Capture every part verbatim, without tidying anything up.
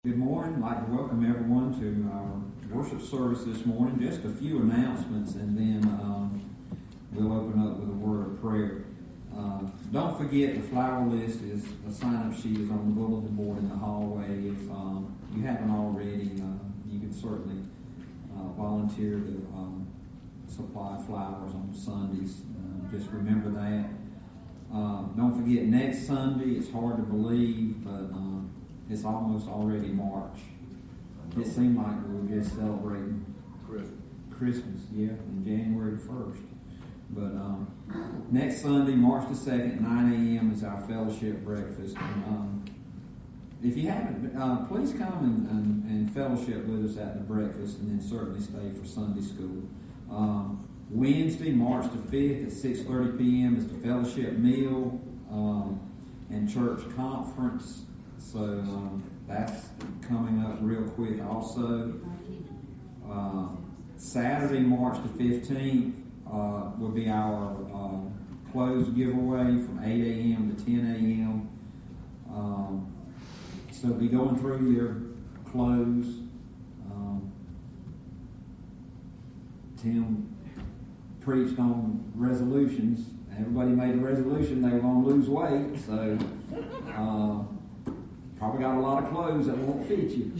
Good morning. I'd like to welcome everyone to our worship service this morning. Just a few announcements, and then um, we'll open up with a word of prayer. Uh, don't forget the flower list is the sign-up sheet is on the bulletin board in the hallway. If um, you haven't already, uh, you can certainly uh, volunteer to um, supply flowers on Sundays. Uh, just remember that. Uh, don't forget next Sunday. It's hard to believe, but um, it's almost already March. It seemed like we were just celebrating Christmas, Christmas yeah, on January first. But um, next Sunday, March the second, nine a.m. is our fellowship breakfast. And, um, if you haven't, uh, please come and, and, and fellowship with us at the breakfast, and then certainly stay for Sunday school. Um, Wednesday, March the fifth at six thirty p.m. is the fellowship meal um, and church conference. So um, that's coming up real quick also. Uh, Saturday, March the fifteenth uh, will be our uh, clothes giveaway from eight a.m. to ten a.m. Um, so be going through your clothes. Um, Tim preached on resolutions. Everybody made a resolution they were going to lose weight. So uh, probably got a lot of clothes that won't fit you.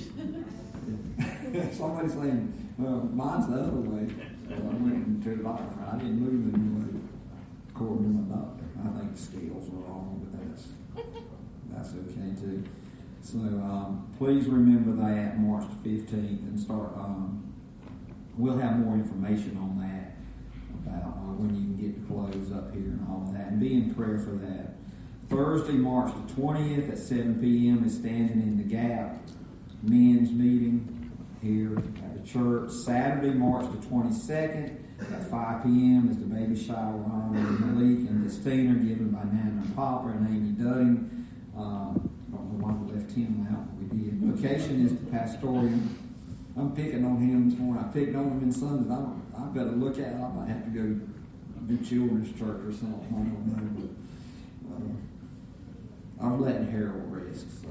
Somebody's saying, well, mine's the other way. So I went to the doctor. I didn't lose any weight, according to my doctor. I think the scales are wrong, but that's that's okay too. So um, please remember that March the fifteenth, and start. Um, we'll have more information on that about uh, when you can get the clothes up here and all of that, and be in prayer for that. Thursday, March the twentieth at seven p.m. is Standing in the Gap men's meeting here at the church. Saturday, March the twenty-second at five p.m. is the baby shower honoring Malik and Christina, given by Nana Popper and Amy Dudding. Uh, I don't know why we left him out, but we did. Vocation is the pastorium. I'm picking on him this morning. I picked on him in Sundays. I, I better look at it. I might have to go do children's church or something. I don't know. But, uh, I'm letting Harold rest. So,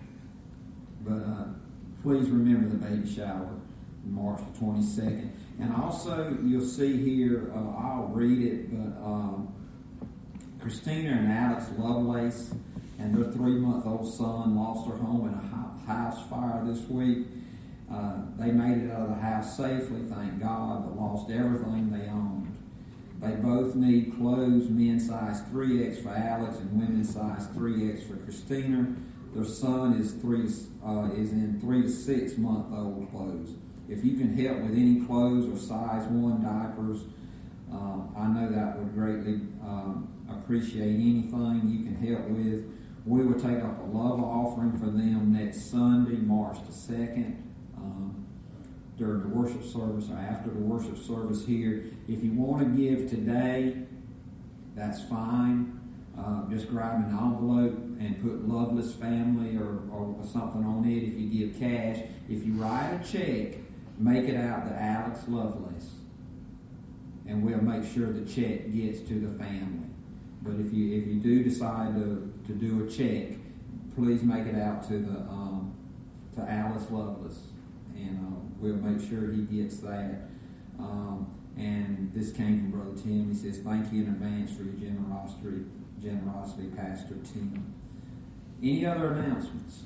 but uh, please remember the baby shower, March the twenty-second. And also, you'll see here. Uh, I'll read it, but um, Christina and Alex Lovelace and their three-month-old son lost their home in a house fire this week. Uh, they made it out of the house safely, thank God, but lost everything they owned. They both need clothes, men's size three X for Alex and women's size three X for Christina. Their son is three uh, is in three to six month old clothes. If you can help with any clothes or size one diapers, uh, I know that would greatly um, appreciate anything you can help with. We will take up a love offering for them next Sunday, March the second. Um, during the worship service or after the worship service here. If you want to give today, that's fine. Uh, just grab an envelope and put Loveless Family or, or something on it if you give cash. If you write a check, make it out to Alex Lovelace, and we'll make sure the check gets to the family. But if you if you do decide to, to do a check, please make it out to the um, to Alice Lovelace. And uh, we'll make sure he gets that. Um, and this came from Brother Tim. He says, thank you in advance for your generosity, generosity, Pastor Tim. Any other announcements?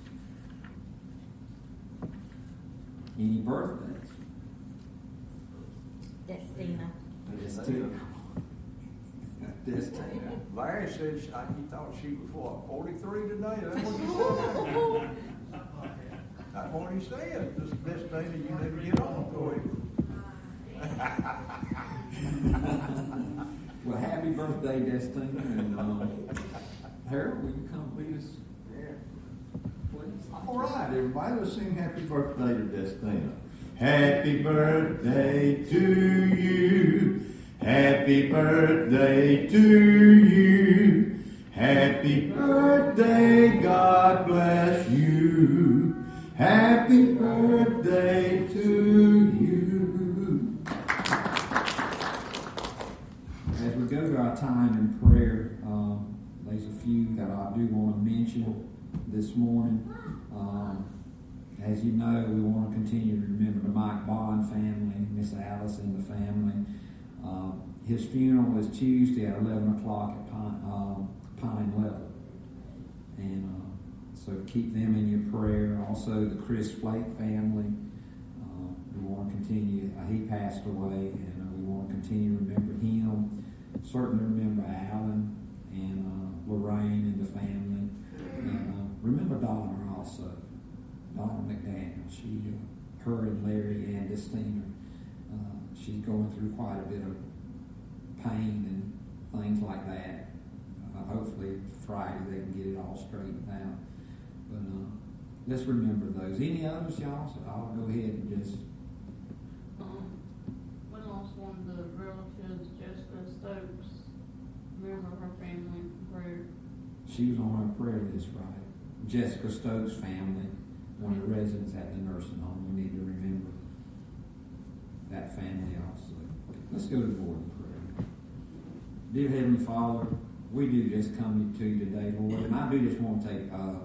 Any birthdays? Destina. Destina. Destina. Larry said she, he thought she was what, forty-three today? That's what he said. That's what he said. This, this thing that you need to get on quick. Well, happy birthday, Destina. And um, Harold, will you come lead us? Yeah. Please. All right, everybody, let's sing happy birthday to Destina. Happy birthday to you. Happy birthday to you. Happy birthday, God bless you. Happy birthday to you. As we go to our time in prayer, um, there's a few that I do want to mention this morning. Um, as you know, we want to continue to remember the Mike Bond family, Miss Alice and the family. Uh, his funeral is Tuesday at eleven o'clock at Pine, um, Pine Level. And uh, so keep them in your prayer. Also, the Chris Flake family. Uh, we want to continue. Uh, he passed away, and uh, we want to continue to remember him. Certainly remember Alan and uh, Lorraine and the family. And uh, remember Donna also. Donna McDaniel. She, uh, her and Larry and Destina. Uh, she's going through quite a bit of pain and things like that. Uh, hopefully Friday they can get it all straightened out. But uh, let's remember those. Any others, y'all? So I'll go ahead and just. Um, we lost one of the relatives, Jessica Stokes. Remember her family in prayer. She was on our prayer list, right? Jessica Stokes' family, one of the residents at the nursing home. We need to remember that family also. Let's go to the Lord in prayer. Dear Heavenly Father, we do just come to you today, Lord, and I do just want to take uh,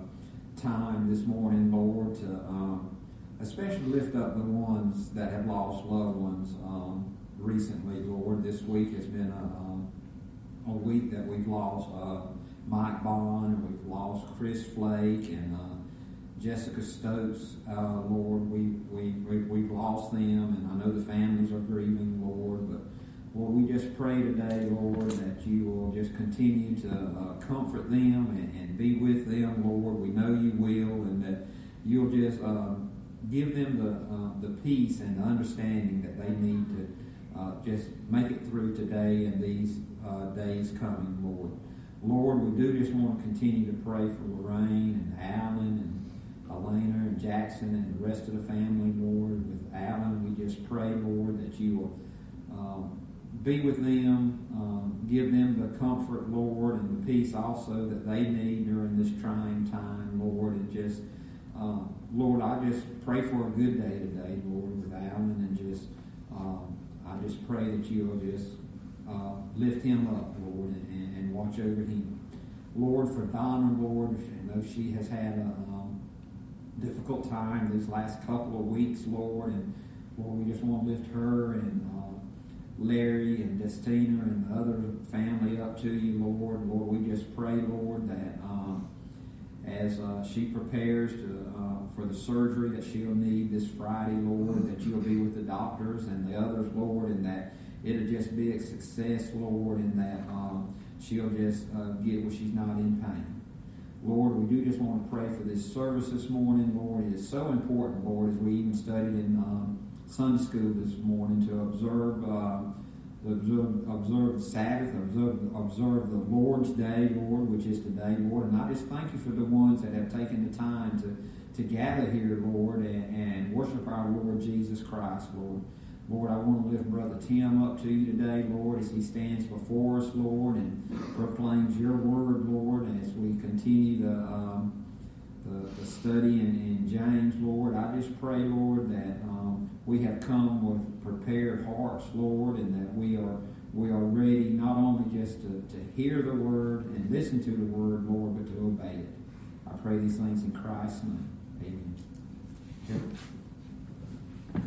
time this morning, Lord, to um, especially lift up the ones that have lost loved ones um, recently, Lord. This week has been a, a, a week that we've lost uh, Mike Bond, and we've lost Chris Flake, and uh, Jessica Stokes, uh, Lord. We, we, we, we've lost them, and I know the families are grieving, Lord, but Lord, we just pray today, Lord, that you will just continue to uh, comfort them and, and be with them, Lord. We know you will, and that you'll just uh, give them the uh, the peace and the understanding that they need to uh, just make it through today and these uh, days coming, Lord. Lord, we do just want to continue to pray for Lorraine and Alan and Elena and Jackson and the rest of the family, Lord. With Alan, we just pray, Lord, that you will um, be with them, um, give them the comfort, Lord, and the peace also that they need during this trying time, Lord. And just, uh, Lord, I just pray for a good day today, Lord, with Alan, and just, um, I just pray that you will just uh, lift him up, Lord, and, and watch over him. Lord, for Donna, Lord, I know she has had a um, difficult time these last couple of weeks, Lord, and Lord, we just want to lift her and uh, Larry and Destina and the other family up to you, Lord. Lord, we just pray, Lord, that um, as uh, she prepares to, uh, for the surgery that she'll need this Friday, Lord, that you'll be with the doctors and the others, Lord, and that it'll just be a success, Lord, and that um, she'll just uh, get where she's not in pain. Lord, we do just want to pray for this service this morning, Lord. It is so important, Lord, as we even studied in um, Sunday school this morning to observe, uh, to observe, observe the Sabbath, observe, observe the Lord's Day, Lord, which is today, Lord. And I just thank you for the ones that have taken the time to, to gather here, Lord, and, and worship our Lord Jesus Christ, Lord. Lord, I want to lift Brother Tim up to you today, Lord, as he stands before us, Lord, and proclaims your word, Lord, and as we continue the, um, the, the study in, in James, Lord. I just pray, Lord, that um, we have come with prepared hearts, Lord, and that we are we are ready not only just to, to hear the word and listen to the word, Lord, but to obey it. I pray these things in Christ's name. Amen. Okay.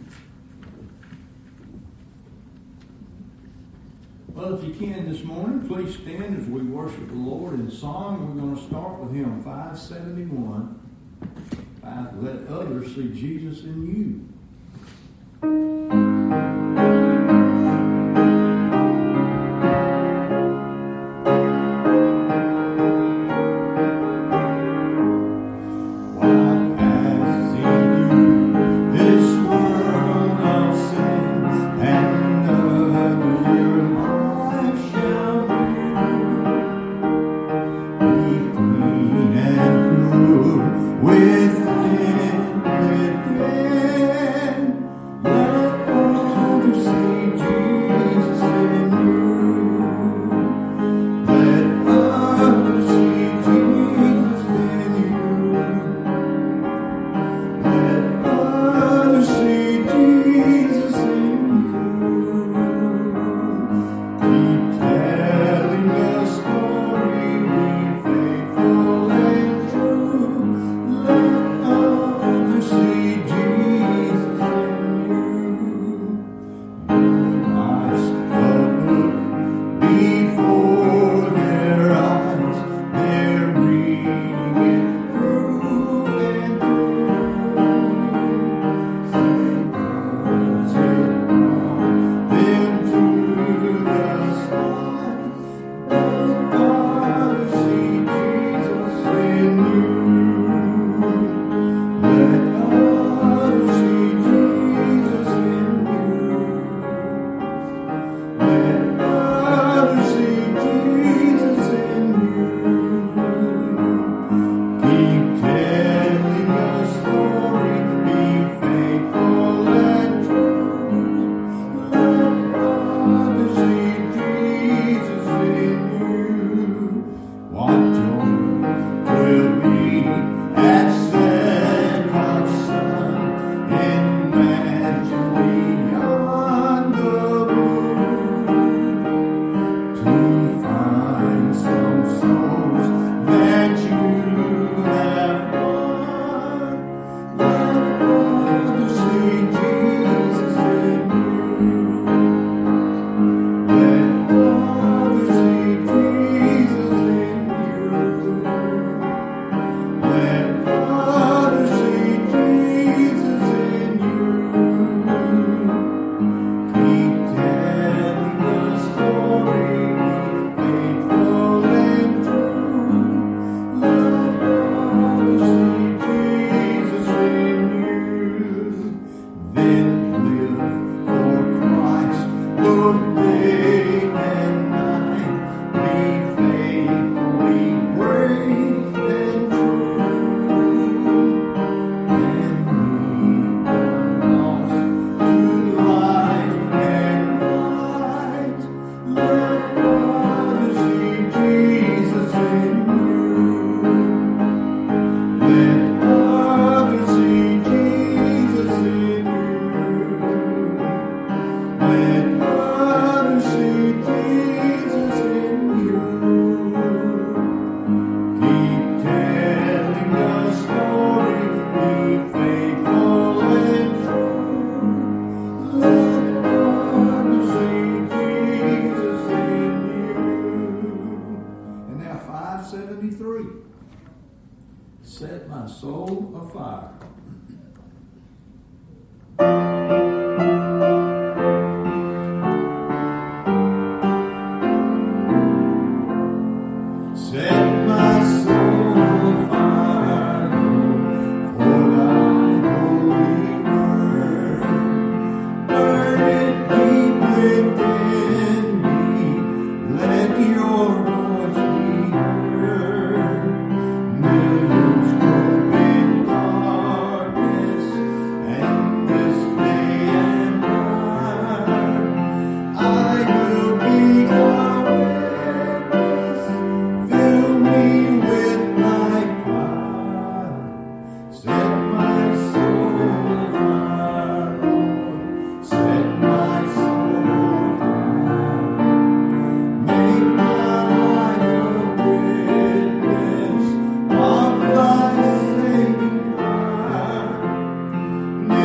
Well, if you can this morning, please stand as we worship the Lord in song. We're going to start with hymn five seventy-one. Five, Let Others See Jesus in You. Within, within, let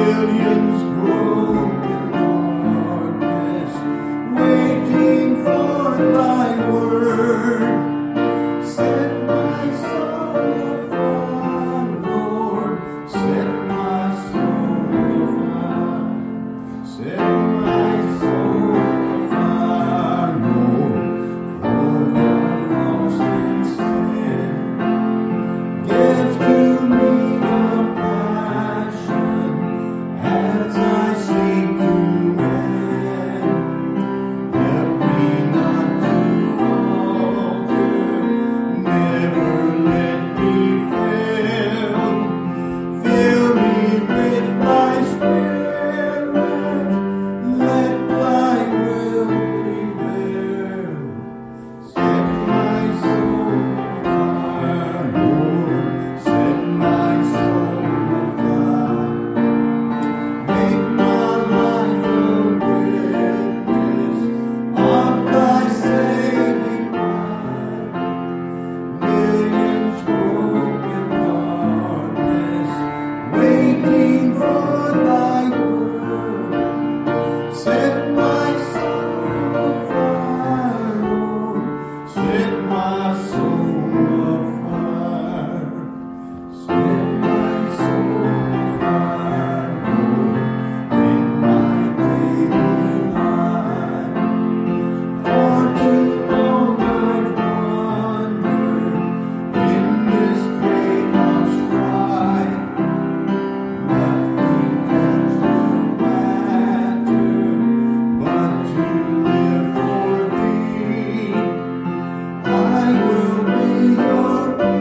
millions broken darkness, waiting for thy word. Set my soul afire, Lord, set my soul afire. Set my soul afire, Lord, for the lost and sin. Give to me a passion as I seek to win. Help me not to falter, never let me fail. Fill me with thy spirit, let thy will prevail. Set my soul afire, Lord, set my soul afire. Make my life a witness of thy saving power. Millions broken darkness, waiting for thy word. Set my soul afire, Lord, set my soul afire. Set my soul afire, Lord, in my daily life. For too long I've wandered in this great of strife. Nothing else will matter but to live for thee. I will be your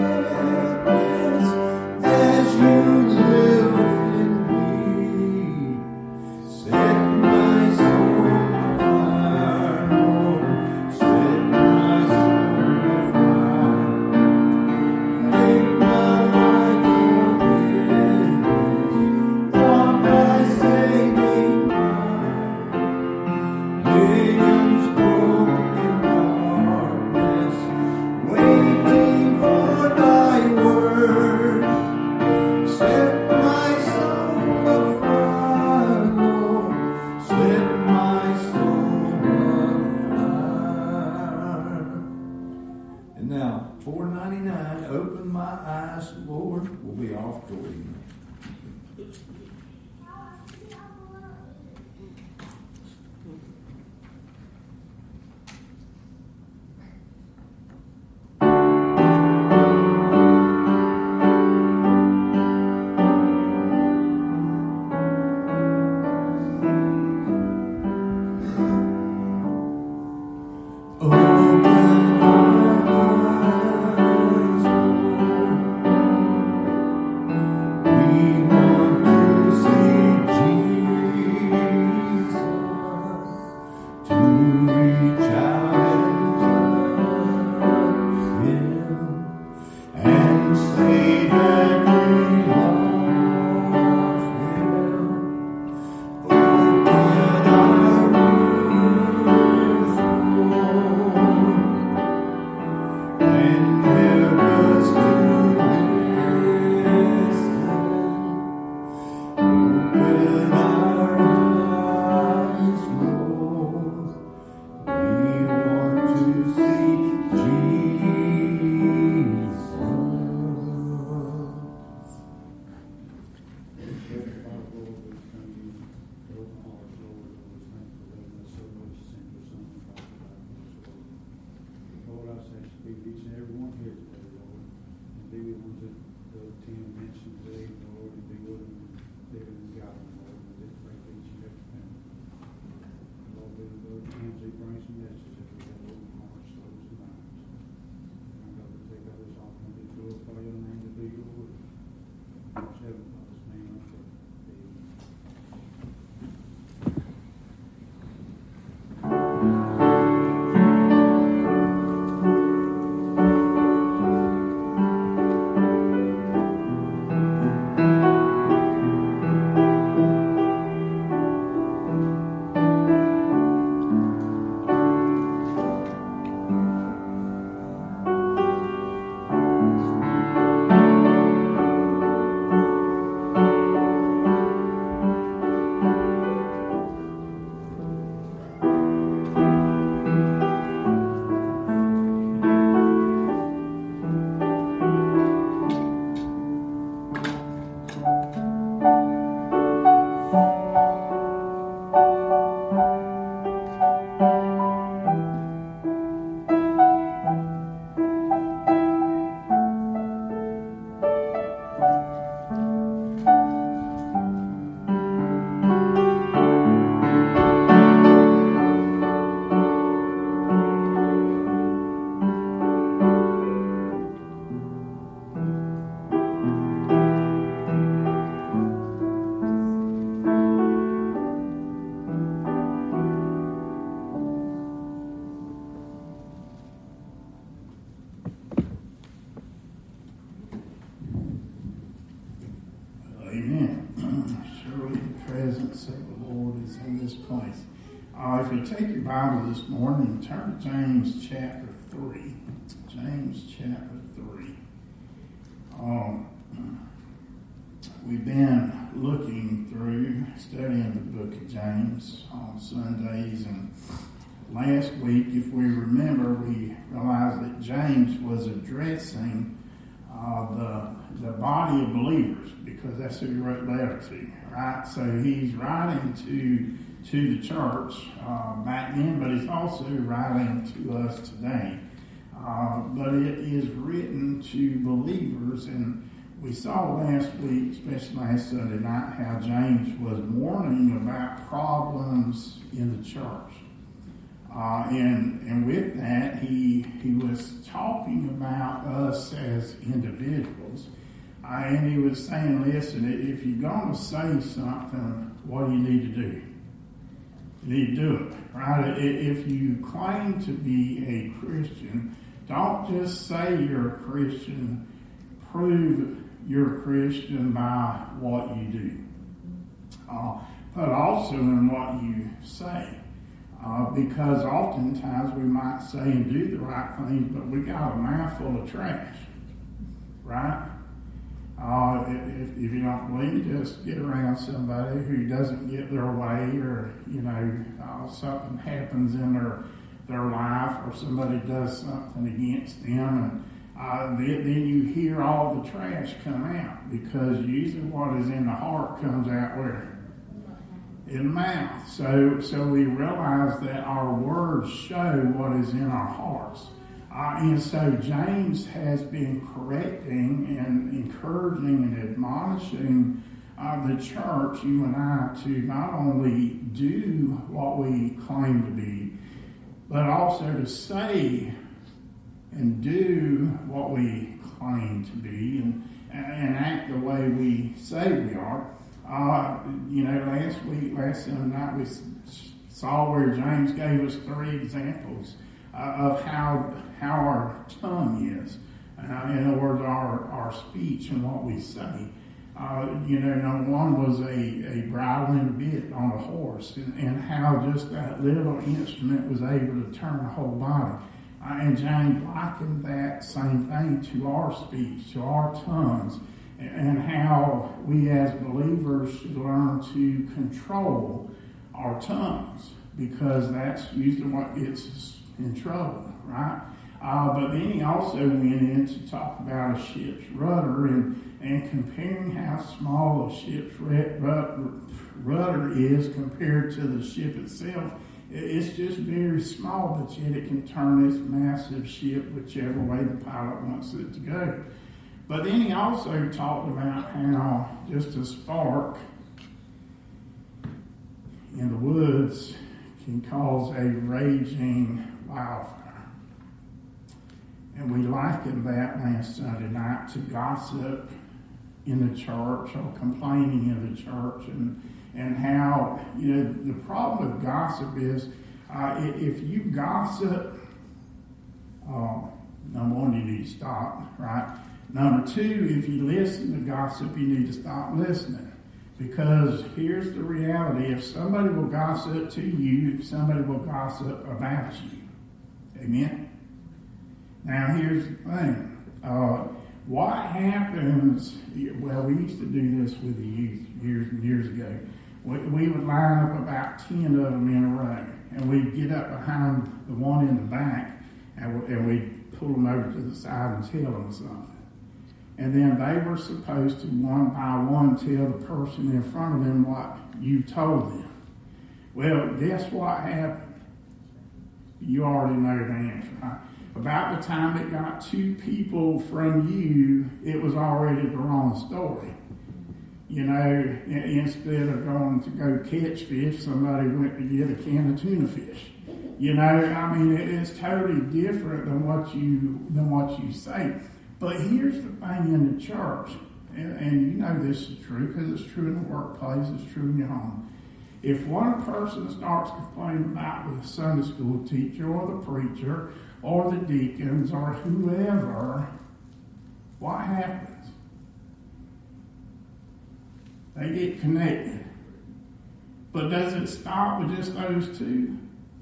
witness as you live in me. Set my soul afire, Lord, set my soul afire. Make my life a witness of thy saving power. Millions broken darkness, waiting for thy word. Set my soul afire, Lord, set my soul afire. And now, four ninety-nine, open my eyes, Lord, will be off to you. Open our eyes, Lord. We want to see Jesus, to reach out and touch Him, and say that we love Him. Open our ears, Lord, and help us to listen. Open our eyes, Lord. We want to see Jesus. Heavenly Father, Lord, we come to you with open hearts, Lord. We thank you for loving us so much. You sent your Son to die for us, Lord. Lord, I say, speak to each and every one here today, Lord. And be with ones that the ten mentioned today, Lord, and be with them, living and guiding, Lord. And just pray for each and every family. Lord, we will go to hands, they bring some messages that we have open hearts, souls, and minds. And God, we take out this offering, we glorify your name to do your will. In Heavenly Father's name, I pray. Amen. Open presence of the Lord is in this place. Uh, if you take your Bible this morning, turn to James chapter three. James chapter three. Um, we've been looking through, studying the book of James on Sundays, and last week, if we remember, we realized that James was addressing uh, the the body of believers, because that's who he wrote the letter to, right? So he's writing to to the church uh, back then, but he's also writing to us today. Uh, but it is written to believers, and we saw last week, especially last Sunday night, how James was warning about problems in the church. Uh, and and with that, he he was talking about us as individuals. Uh, and he was saying, listen, if you're going to say something, what do you need to do? You need to do it, right? If you claim to be a Christian, don't just say you're a Christian. Prove you're a Christian by what you do, uh, but also in what you say. Uh, because oftentimes we might say and do the right things, but we got a mouthful of trash, right? Uh, if, if you don't believe, just get around somebody who doesn't get their way, or, you know, uh, something happens in their their life, or somebody does something against them, and uh, then, then you hear all the trash come out, because usually what is in the heart comes out where? In the mouth. So, so we realize that our words show what is in our hearts. Uh, and so James has been correcting and encouraging and admonishing uh, the church, you and I, to not only do what we claim to be, but also to say and do what we claim to be, and, and act the way we say we are. Uh, you know, last week, last Sunday night, we saw where James gave us three examples uh, of how how our tongue is. Uh, in other words, our, our speech and what we say. Uh, you know, number one was a, a bridle and a bit on a horse, and, and how just that little instrument was able to turn the whole body. Uh, and James likened that same thing to our speech, to our tongues, and how we as believers should learn to control our tongues, because that's usually what gets us in trouble, right? Uh, but then he also went in to talk about a ship's rudder, and, and comparing how small a ship's rudder is compared to the ship itself. It's just very small, but yet it can turn this massive ship whichever way the pilot wants it to go. But then he also talked about how just a spark in the woods can cause a raging wildfire. And we likened that last Sunday night to gossip in the church, or complaining in the church, and, and how, you know, the problem with gossip is uh, if you gossip, uh, number one, you need to stop, right? Number two, if you listen to gossip, you need to stop listening. Because here's the reality. If somebody will gossip to you, somebody will gossip about you. Amen? Now, here's the thing. Uh, what happens, well, we used to do this with the youth years and years ago. We, we would line up about ten of them in a row, and we'd get up behind the one in the back, and, we, and we'd pull them over to the side and tell them something. And then they were supposed to, one by one, tell the person in front of them what you told them. Well, guess what happened? You already know the answer, right? About the time it got two people from you, it was already the wrong story. You know, instead of going to go catch fish, somebody went to get a can of tuna fish. You know, I mean, it is totally different than what you than what you say. But here's the thing in the church, and, and you know this is true because it's true in the workplace, it's true in your home. If one person starts complaining about the Sunday school teacher or the preacher or the deacons or whoever, what happens? They get connected. But does it stop with just those two?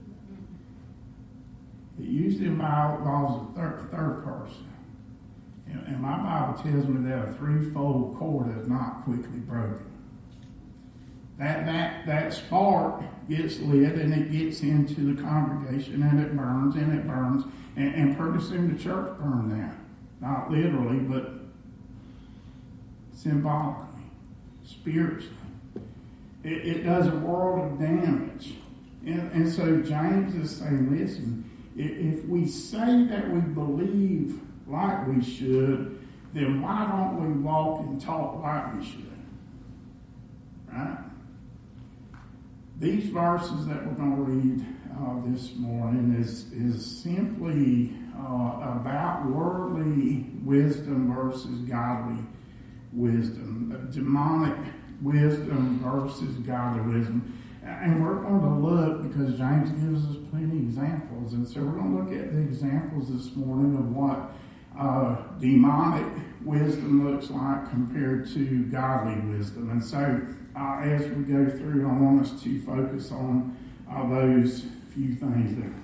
It usually involves a third, third person. And, and my Bible tells me that a threefold cord is not quickly broken. That, that, that spark gets lit and it gets into the congregation and it burns and it burns. And, and pretty soon the church burned down. Not literally, but symbolically, spiritually. It, it does a world of damage. And, and so James is saying, listen, if, if we say that we believe like we should, then why don't we walk and talk like we should? Right? These verses that we're going to read uh, this morning is, is simply uh, about worldly wisdom versus godly wisdom. Demonic wisdom versus godly wisdom. And we're going to look, because James gives us plenty of examples, and so we're going to look at the examples this morning of what uh, demonic wisdom looks like compared to godly wisdom. And so uh, as we go through, I want us to focus on uh, those few things there.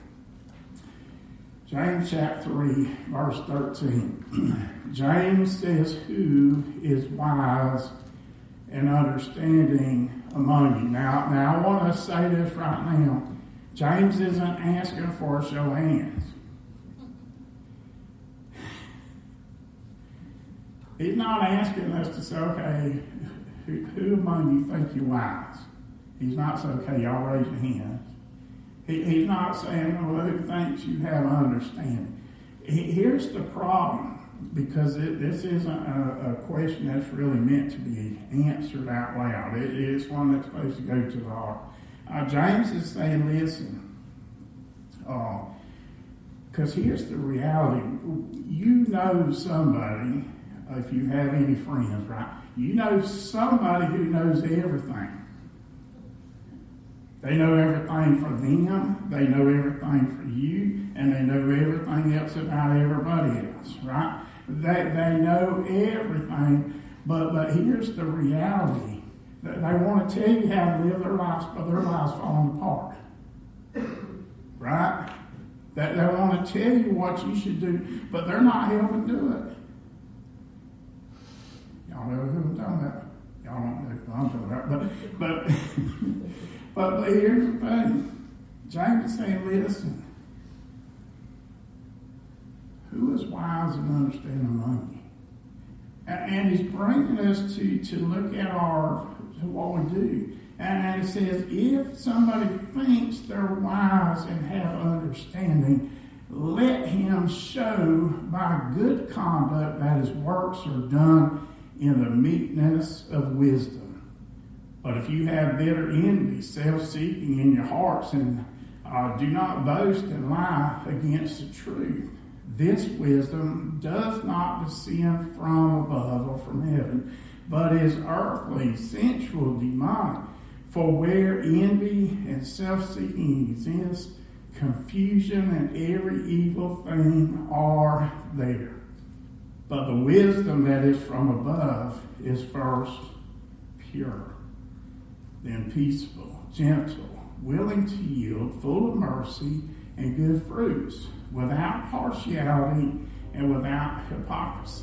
James chapter three, verse thirteen. James says, who is wise and understanding among you? Now, now I want to say this right now. James isn't asking for a show of hands. He's not asking us to say, okay, who, who among you think you're wise? He's not saying, okay, y'all raise your hands. He, he's not saying, well, who thinks you have understanding? He, here's the problem, because it, this isn't a, a question that's really meant to be answered out loud. It is one that's supposed to go to the heart. Uh, James is saying, listen, because uh, here's the reality. You know somebody, if you have any friends, right? You know somebody who knows everything. They know everything for them, they know everything for you, and they know everything else about everybody else, right? They, they know everything, but, but here's the reality. They want to tell you how to live their lives, but their lives falling apart. Right? They, they want to tell you what you should do, but they're not helping do it. Y'all know who I'm talking about? Y'all don't know who I'm talking about. But, but, but, but here's the thing. James is saying, listen, who is wise and understanding among you? And, and he's bringing us to, to look at our to what we do. And, and it says, if somebody thinks they're wise and have understanding, let him show by good conduct that his works are done in the meekness of wisdom. But if you have bitter envy, self-seeking in your hearts, and uh, do not boast and lie against the truth, this wisdom does not descend from above or from heaven, but is earthly, sensual, demonic. For where envy and self-seeking exist, confusion and every evil thing are there. But the wisdom that is from above is first pure, then peaceful, gentle, willing to yield, full of mercy and good fruits, without partiality and without hypocrisy.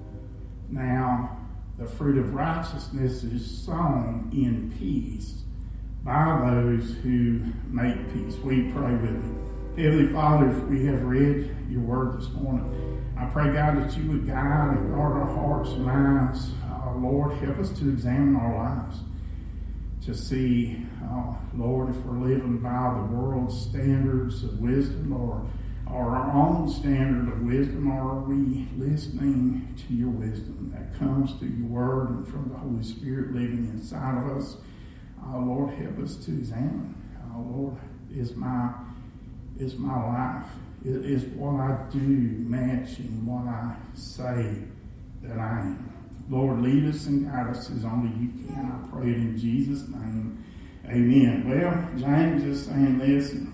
Now, the fruit of righteousness is sown in peace by those who make peace. We pray with me. Heavenly Father, as we have read your word this morning, I pray, God, that you would guide and guard our hearts and minds. Uh, Lord, help us to examine our lives, to see, uh, Lord, if we're living by the world's standards of wisdom, or, or our own standard of wisdom, or are we listening to your wisdom that comes through your word and from the Holy Spirit living inside of us? Uh, Lord, help us to examine. Uh, Lord, is my is my life, is, is what I do matching what I say that I am? Lord, lead us and guide us as only you can. I pray it in Jesus' name. Amen. Well, James is saying, listen,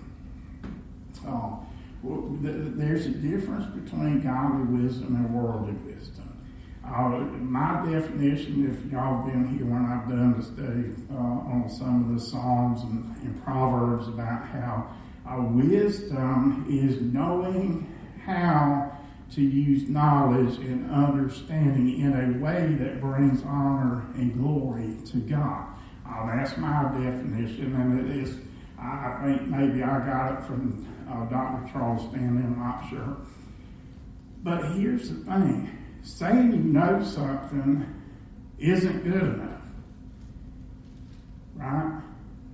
uh, well, th- there's a difference between godly wisdom and worldly wisdom. Uh, my definition, if y'all been here when I've done the study uh, on some of the Psalms and, and Proverbs about how uh, wisdom is knowing how to use knowledge and understanding in a way that brings honor and glory to God. Uh, that's my definition, and it is, I think maybe I got it from uh, Doctor Charles Stanley, I'm not sure. But here's the thing. Saying you know something isn't good enough. Right?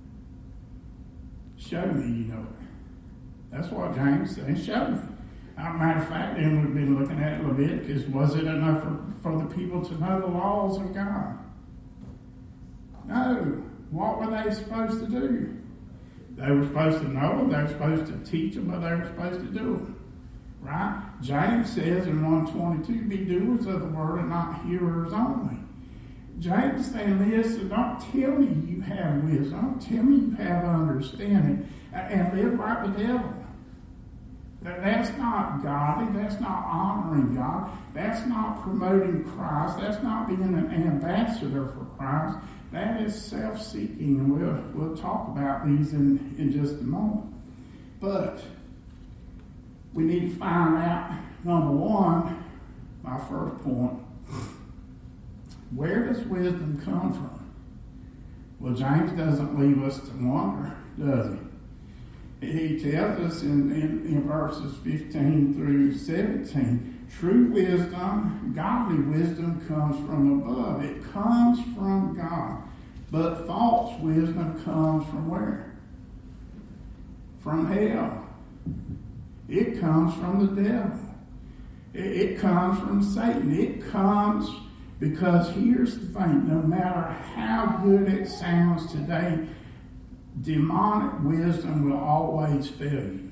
Show me you know it. That's what James says. Show me. As a matter of fact, then we've been looking at Leviticus. Was it enough for, for the people to know the laws of God? No. What were they supposed to do? They were supposed to know them. They were supposed to teach them, but they were supposed to do them. Right? James says in one twenty-two, be doers of the word and not hearers only. James saying, listen, don't tell me you have wisdom. Don't tell me you have understanding and live like the devil. That's not godly. That's not honoring God. That's not promoting Christ. That's not being an ambassador for Christ. That is self-seeking, and we'll, we'll talk about these in, in just a moment. But we need to find out, number one, my first point, where does wisdom come from? Well, James doesn't leave us to wonder, does he? He tells us in, in, in verses fifteen through seventeen, true wisdom, godly wisdom comes from above. It comes from God. But false wisdom comes from where? From hell. It comes from the devil. It, it comes from Satan. It comes because here's the thing, no matter how good it sounds today, demonic wisdom will always fail you.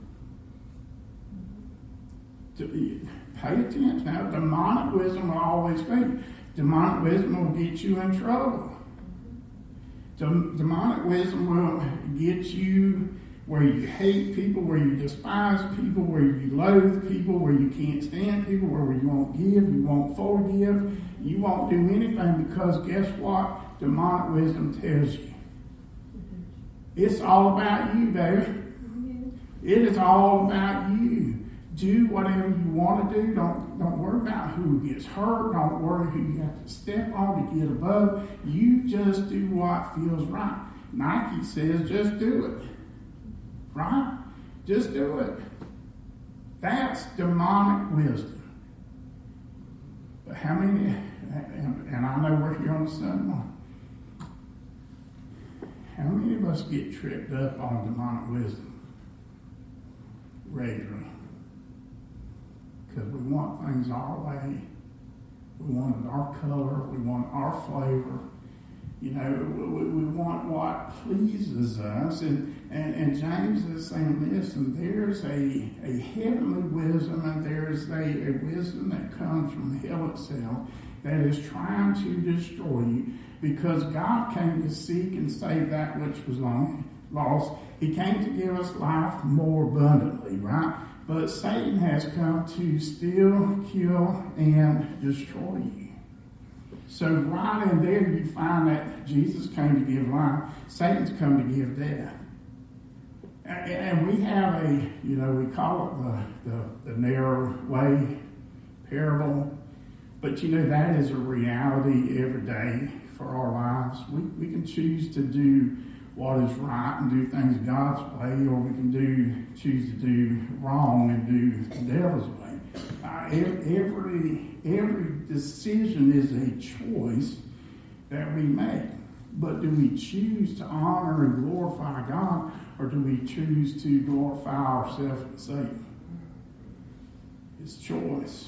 Pay attention. Now, demonic wisdom will always fail you. Demonic wisdom will get you in trouble. Dem- demonic wisdom will get you where you hate people, where you despise people, where you loathe people, where you can't stand people, where you won't give, you won't forgive, you won't do anything because guess what? Demonic wisdom tells you. It's all about you, baby. It is all about you. Do whatever you want to do. Don't don't worry about who gets hurt. Don't worry who you have to step on to get above. You just do what feels right. Nike says just do it. Right? Just do it. That's demonic wisdom. But how many, and, and I know we're here on Sunday morning, how many of us get tripped up on demonic wisdom regularly? Because we want things our way. We want it our color. We want our flavor. You know, we, we want what pleases us. And, and, and James is saying, listen, there's a, a heavenly wisdom and there's a, a wisdom that comes from hell itself that is trying to destroy you because God came to seek and save that which was long, lost. He came to give us life more abundantly, right? But Satan has come to steal, kill, and destroy you. So right in there you find that Jesus came to give life. Satan's come to give death. And we have a, you know, we call it the, the, the narrow way parable. But you know, that is a reality every day for our lives. We, we can choose to do what is right and do things God's way, or we can do choose to do wrong and do the devil's way. Uh, every every decision is a choice that we make. But do we choose to honor and glorify God, or do we choose to glorify ourselves and Satan? It's choice.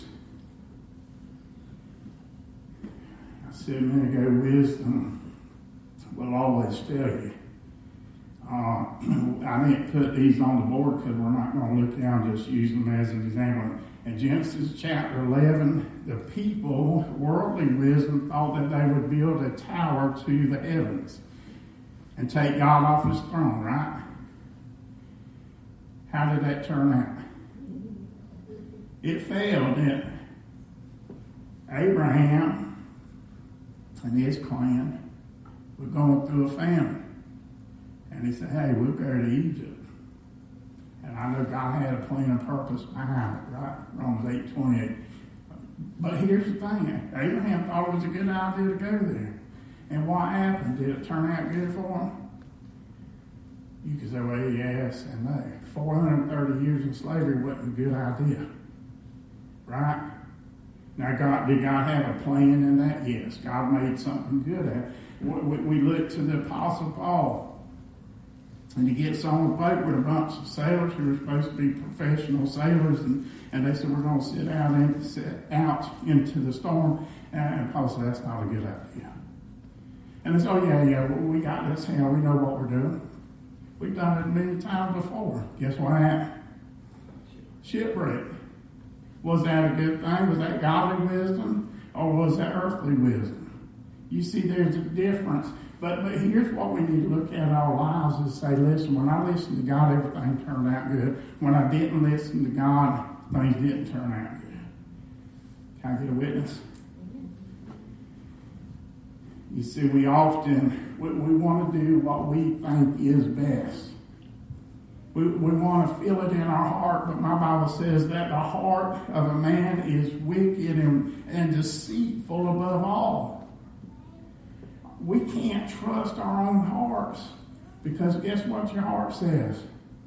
I said a minute ago, wisdom will always fail you. Uh, I didn't put these on the board because we're not going to look down, just use them as an example. In Genesis chapter eleven, the people, worldly wisdom, thought that they would build a tower to the heavens and take God off his throne, right? How did that turn out? It failed, didn't it? Abraham and his clan were going through a famine. And he said, hey, we'll go to Egypt. And I know God had a plan and purpose behind it, right? Romans eight twenty-eight. But here's the thing. Abraham thought it was a good idea to go there. And what happened? Did it turn out good for him? You could say, well, yes and no. four hundred thirty years in slavery wasn't a good idea. Right? Now, God, did God have a plan in that? Yes. God made something good at it. We, we look to the Apostle Paul. And he gets on the boat with a bunch of sailors who were supposed to be professional sailors, and, and they said, we're going to sit out, in, sit out into the storm. And Paul said, that's not a good idea. And they said, oh, yeah, yeah, well, we got this hell. We know what we're doing. We've done it many times before. Guess what happened? Shipwreck. Was that a good thing? Was that godly wisdom? Or was that earthly wisdom? You see, there's a difference. But, but here's what we need to look at our lives and say, listen, when I listened to God, everything turned out good. When I didn't listen to God, things didn't turn out good. Can I get a witness? You see, we often, we, we want to do what we think is best. We, we want to feel it in our heart, but my Bible says that the heart of a man is wicked and, and deceitful above all. We can't trust our own hearts, because guess what your heart says?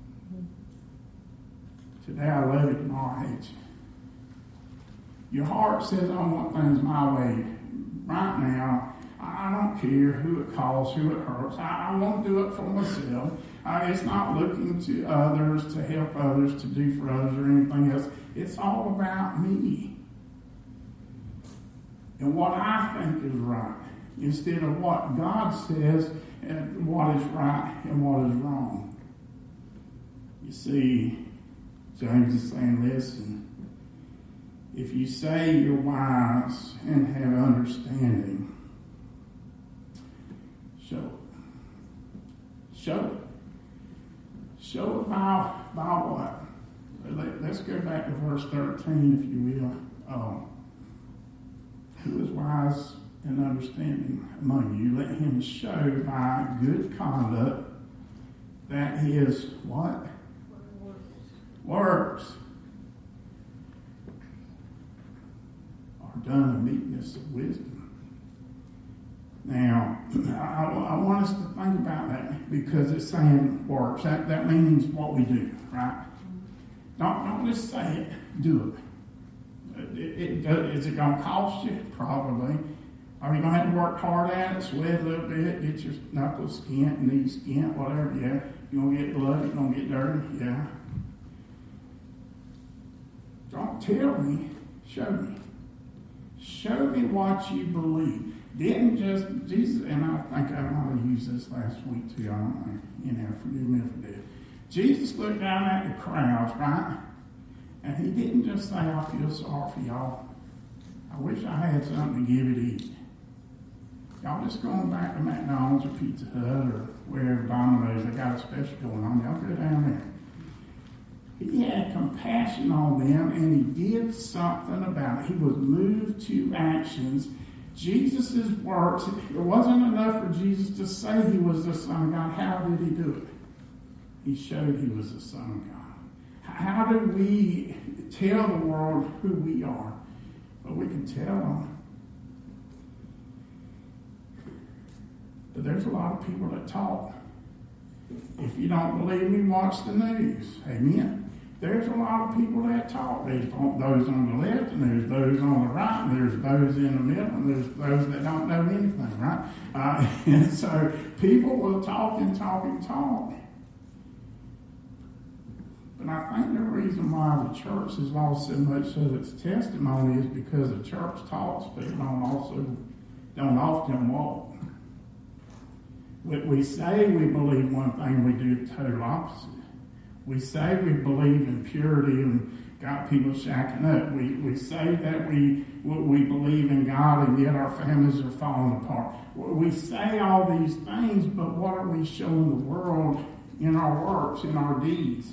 Today I love you, tomorrow I hate you. Your heart says, I want things my way. Right now, I don't care who it calls, who it hurts. I, I won't do it for myself. I, it's not looking to others, to help others, to do for others or anything else. It's all about me and what I think is right, instead of what God says and what is right and what is wrong. You see, James is saying, listen, if you say you're wise and have understanding, show it. Show it. Show it by, by what? Let, let's go back to verse thirteen, if you will. Oh, who is wise and understanding among you? Let him show by good conduct that his what? Works are done in meekness of wisdom. Now, I, I want us to think about that, because it's saying works. That, that means what we do, right? Don't, don't just say it, do it. It, it, it is it going to cost you? Probably. Are you going to have to work hard at it, sweat a little bit, get your knuckles skint, knees skint, whatever? Yeah. You're going to get blood, you're going to get dirty? Yeah. Don't tell me, show me. Show me what you believe. Didn't just, Jesus, and I think I might have used this last week too, I don't know, you know, forgive me if I did. Jesus looked down at the crowds, right? And he didn't just say, I feel sorry for y'all. I wish I had something to give you to eat. Y'all just going back to McDonald's or Pizza Hut or wherever, Domino's, they got a special going on. Y'all go down there. He had compassion on them, and he did something about it. He was moved to actions. Jesus' works, it wasn't enough for Jesus to say he was the Son of God. How did he do it? He showed he was the Son of God. How do we tell the world who we are? Well, we can tell them. But there's a lot of people that talk. If you don't believe me, watch the news. Amen. There's a lot of people that talk. There's those on the left, and there's those on the right, and there's those in the middle, and there's those that don't know anything, right? Uh, and so people will talk and talk and talk. But I think the reason why the church has lost so much of its testimony is because the church talks, but it don't also don't often walk. We, we say we believe one thing, we do the total opposite. We say we believe in purity and got people shacking up. We we say that we we believe in God, and yet our families are falling apart. We say all these things, but what are we showing the world in our works, in our deeds?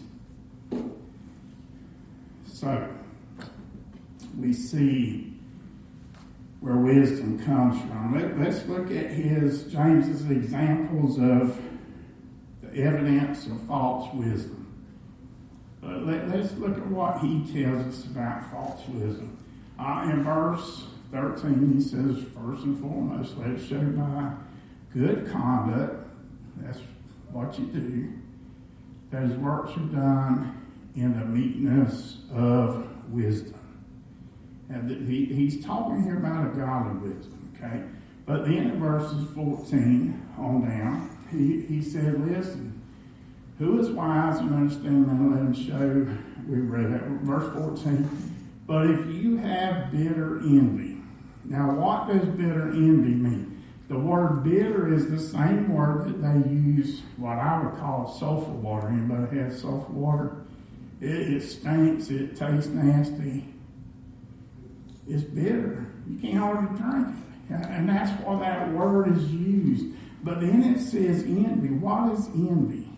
So, we see where wisdom comes from. Let, let's look at his James's examples of the evidence of false wisdom. But let, let's look at what he tells us about false wisdom. Uh, in verse thirteen, he says, first and foremost, let it show by good conduct, that's what you do, that his works are done in the meekness of wisdom. And he, he's talking here about a godly wisdom, okay? But then in verses fourteen on down, he, he said, listen, who is wise and understanding, let him show, we read that, verse fourteen, but if you have bitter envy. Now what does bitter envy mean? The word bitter is the same word that they use, what I would call sulfur water. Anybody have sulfur water? It, it stinks, it tastes nasty. It's bitter. You can't hardly drink it. And that's why that word is used. But then it says envy. What is envy?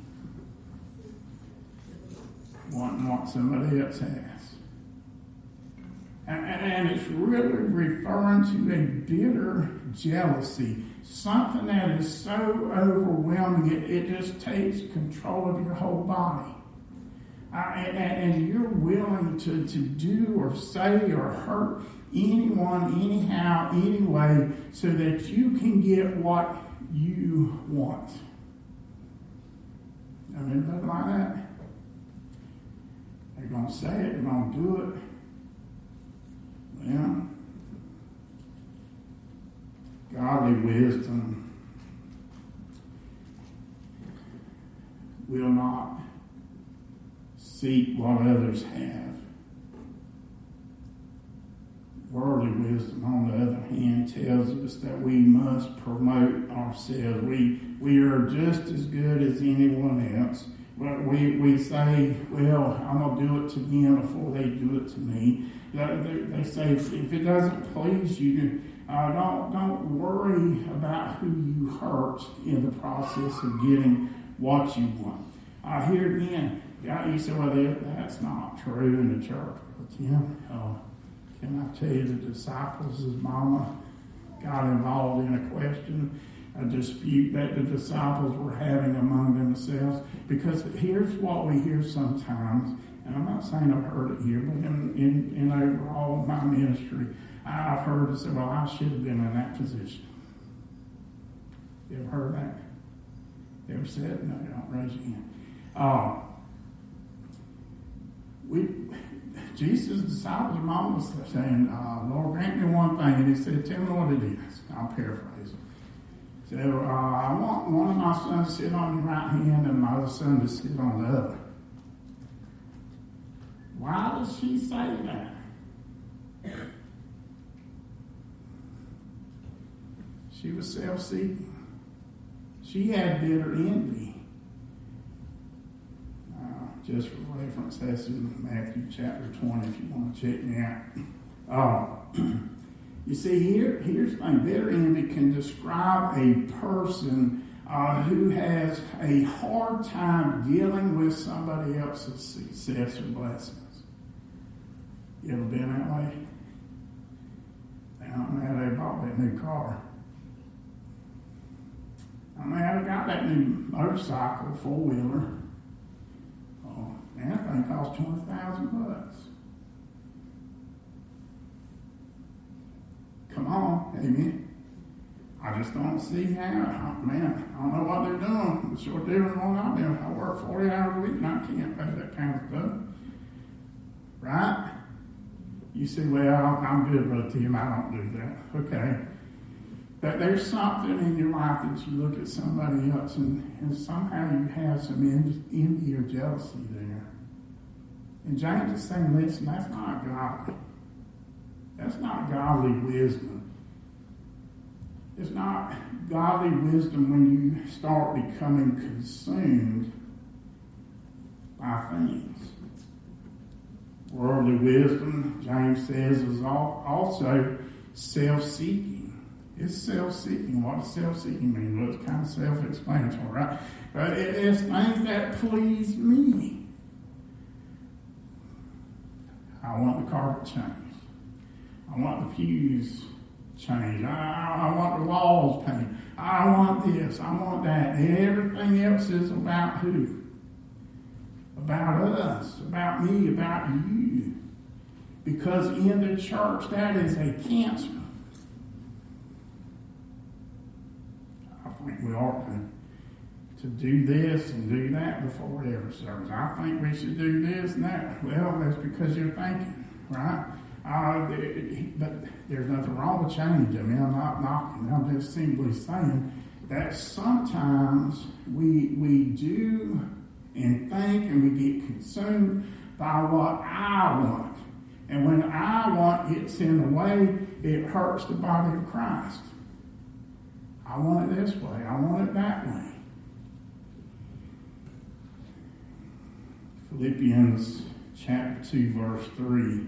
Wanting what somebody else has. And, and it's really referring to a bitter jealousy. Something that is so overwhelming, it, it just takes control of your whole body. Uh, and, and you're willing to, to do or say or hurt anyone, anyhow, anyway, so that you can get what you want. Know anybody like that? They're going to say it, they're going to do it. Well, godly wisdom will not seek what others have. Worldly wisdom, on the other hand, tells us that we must promote ourselves. We we are just as good as anyone else. But we, we say, well, I'm going to do it to them before they do it to me. They, they say, if, if it doesn't please you, uh, don't, don't worry about who you hurt in the process of getting what you want. Uh, here again, you say, well, that's not true in the church. But, you know, uh, can I tell you the disciples' mama got involved in a question, a dispute that the disciples were having among themselves? Because here's what we hear sometimes, and I'm not saying I've heard it here, but in, in, in overall my ministry, I've heard it say, well, I should have been in that position. You ever heard that? You ever said it? No, you don't raise your hand. Uh, we... Jesus' disciples' mom was saying, uh, Lord, grant me one thing. And he said, tell me what it is. I'll paraphrase it. He said, uh, I want one of my sons to sit on your right hand and my other son to sit on the other. Why does she say that? She was self-seeking. She had bitter envy. Just for reference, that's in Matthew chapter twenty, if you want to check me out. Uh, you see, here, here's the thing. Bitter envy can describe a person uh, who has a hard time dealing with somebody else's success or blessings. You ever been that way? I'm mad they bought that new car. I'm mad I got that new motorcycle, four-wheeler. Man, that thing cost twenty thousand bucks. Come on, amen. I just don't see how. Oh, man, I don't know what they're doing. It's sure different than what I'm doing. I work forty hours a week and I can't pay that kind of stuff. Right? You say, well, I'm good, Brother Tim. I don't do that. Okay. But there's something in your life that you look at somebody else and, and somehow you have some envy or jealousy there. And James is saying, listen, that's not godly. That's not godly wisdom. It's not godly wisdom when you start becoming consumed by things. Worldly wisdom, James says, is also self-seeking. It's self-seeking. What does self-seeking mean? Well, it's kind of self-explanatory, right? But it's things that please me. I want the carpet changed. I want the pews change. I, I want the walls painted. I want this. I want that. Everything else is about who? About us. About me. About you. Because in the church, that is a cancer. I think we ought to, to do this and do that before every service. I think we should do this and that. Well, that's because you're thinking, right? Uh, but there's nothing wrong with change. I mean, I'm not knocking. I'm just simply saying that sometimes we we do and think and we get consumed by what I want. And when I want gets in the way, it hurts the body of Christ. I want it this way. I want it that way. Philippians chapter two, verse three.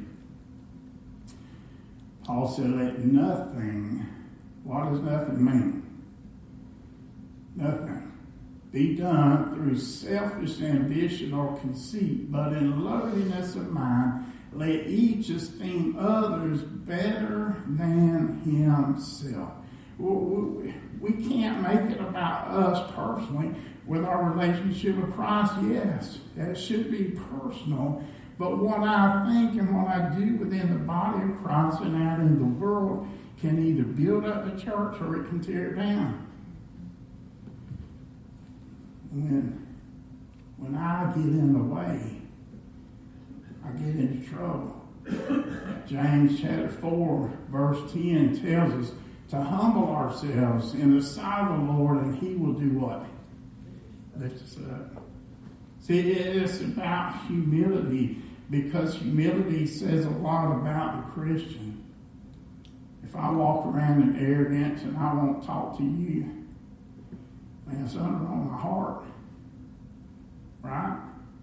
Paul said, let nothing, what does nothing mean? Nothing. Be done through selfish ambition or conceit, but in lowliness of mind, let each esteem others better than himself. We can't make it about us personally with our relationship with Christ. Yes, that should be personal. But what I think and what I do within the body of Christ and out in the world can either build up the church or it can tear it down. When, when I get in the way, I get into trouble. James chapter four, verse ten tells us to humble ourselves in the sight of the Lord, and he will do what? Lift us up. See, it's about humility, because humility says a lot about the Christian. If I walk around in arrogance and I won't talk to you, man, something's on my heart. Right?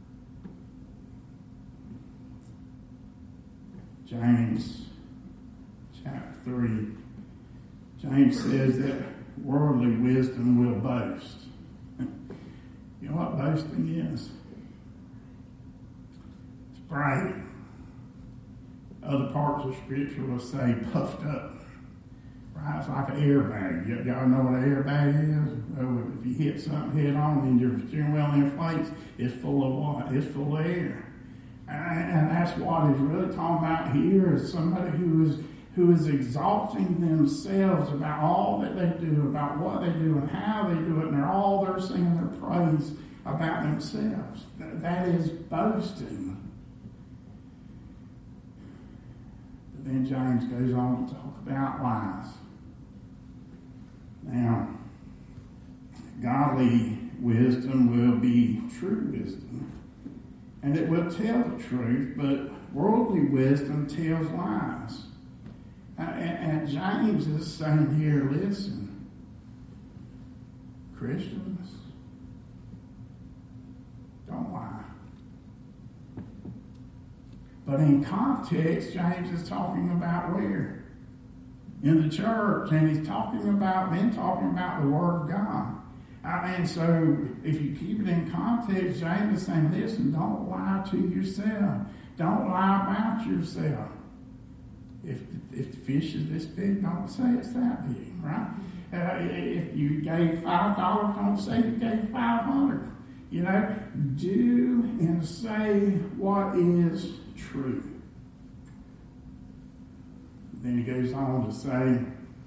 James chapter three. James says that worldly wisdom will boast. You know what boasting is? It's bragging. Other parts of Scripture will say puffed up. Right? It's like an airbag. Y- y'all know what an airbag is? Well, if you hit something head on and your steering wheel inflates, it's full of what? It's full of air. And that's what he's really talking about here, is somebody who is who is exalting themselves about all that they do, about what they do and how they do it, and they're all they're singing their praise about themselves. That is boasting. But then James goes on to talk about lies. Now, godly wisdom will be true wisdom, and it will tell the truth, but worldly wisdom tells lies. Uh, and, and James is saying here, listen, Christians, don't lie. But in context, James is talking about where? In the church, and he's talking about, been talking about the Word of God. Uh, and so, if you keep it in context, James is saying, listen, don't lie to yourself. Don't lie about yourself. If, if the fish is this big, don't say it's that big, right? Uh, if you gave five dollars, don't say you gave five hundred dollars. You know, do and say what is true. Then he goes on to say,